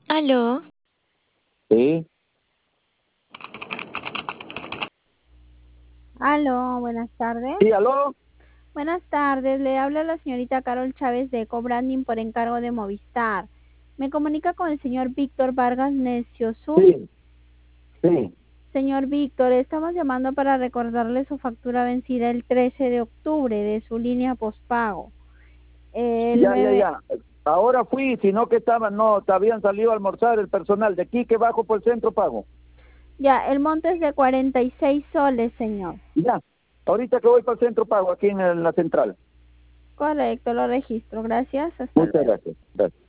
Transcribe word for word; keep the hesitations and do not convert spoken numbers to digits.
Aló. Sí, Aló, buenas tardes. sí, aló. Buenas tardes, le habla la señorita Carol Chávez de Cobranding por encargo de Movistar. Me comunica con el señor Víctor Vargas Neciosú. Sí, sí. Señor Víctor, estamos llamando para recordarle su factura vencida el trece de octubre de su línea postpago. El Ya, ya, nueve, ya. Ahora fui, sino que estaban, no, te habían salido a almorzar el personal de aquí que bajo por el centro pago. ya, el monto es de cuarenta y seis soles, señor. Ya. Ahorita que voy para el centro pago, aquí en el- la central. Correcto, lo registro. Gracias, hasta Muchas luego. gracias. Gracias.